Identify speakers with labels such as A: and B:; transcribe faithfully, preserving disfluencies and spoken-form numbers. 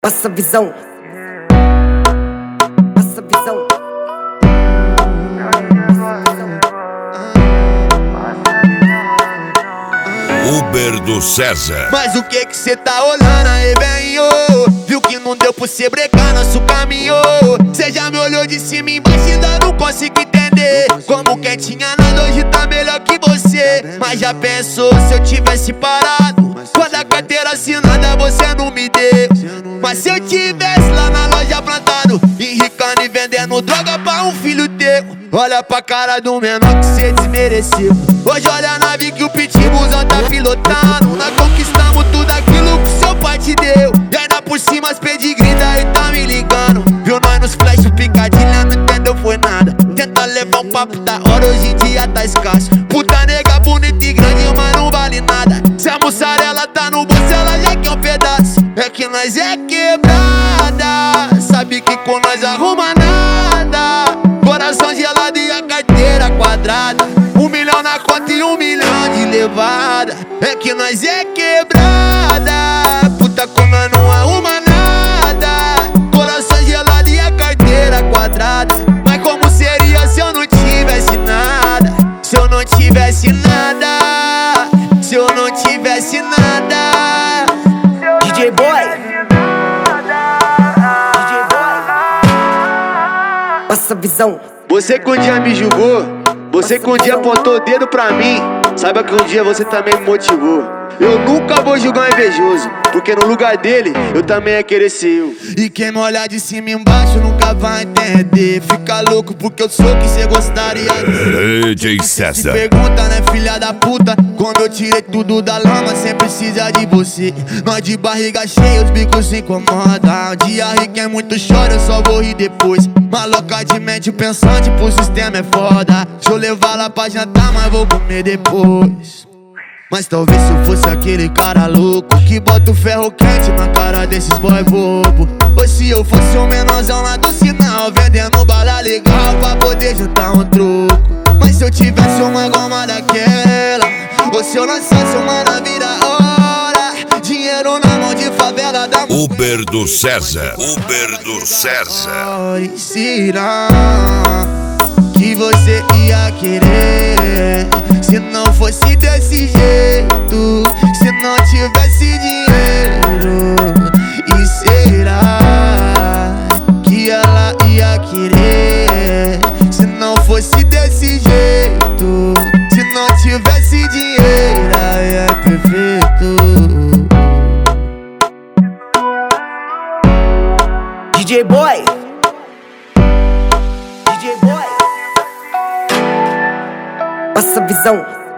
A: Passa visão. Passa visão.
B: Uber do César.
C: Mas o que que cê tá olhando aí, velho? Viu que não deu pra cê brecar nosso caminho? Cê já me olhou de cima e embaixo e ainda não consigo entender como quem tinha nada hoje tá melhor que você. Mas já pensou se eu tivesse parado quando a carteira assinada você não me deu? Mas se eu tivesse lá na loja plantado, enricando e vendendo droga pra um filho teu, olha pra cara do menor que cê desmereceu. Hoje olha a nave que o pitbullzão tá pilotando. Nós conquistamos tudo aquilo que seu pai te deu. E ainda por cima as pedigree daí tá me ligando. Viu nós nos flash, picadilha, não entendeu foi nada. Tenta levar um papo da hora, hoje em dia tá escasso. Puta nega bonita e grande, mas não vale nada. Se a mussarela tá no bolso, ela já quer um pedaço. É que nós é quebrada, sabe que com nós arruma nada. Coração gelado e a carteira quadrada. Um milhão na conta e um milhão de levada. É que nós é quebrada, puta com nós não arruma nada. Coração gelado e a carteira quadrada. Mas como seria se eu não tivesse nada? Se eu não tivesse nada, se eu não tivesse nada.
A: D J Boy. D J Boy. Passa visão.
C: Você que um dia me julgou, você que um dia apontou o dedo pra mim, saiba que um dia você também me motivou. Eu nunca vou julgar um invejoso, porque no lugar dele, eu também ia querer ser eu. E quem me olhar de cima e embaixo nunca vai entender. Fica louco porque eu sou que cê gostaria de ser.
B: D J
C: Se
B: César.
C: pergunta, né, filha da puta? Quando eu tirei tudo da lama, cê precisa de você. Nós de barriga cheia, os bicos se incomodam. Um dia ri quem muito chora, eu só vou rir depois. Maloca de mente pensante, pro sistema é foda. Deixa eu levar lá pra jantar, mas vou comer depois. Mas talvez se eu fosse aquele cara louco que bota o ferro quente na cara desses boy bobo. Ou se eu fosse um menorzão lá do sinal, vendendo bala legal pra poder juntar um troco. Mas se eu tivesse uma goma daquela, ou se eu lançasse uma nave da hora, dinheiro na mão de favela da
B: Uber do César. Uber do César.
C: será que você ia querer se não fosse desse jeito? Se não tivesse dinheiro? E será que ela ia querer se não fosse desse jeito? Se não tivesse dinheiro, aí é perfeito.
A: D J Boy. D J Boy. Passa visão.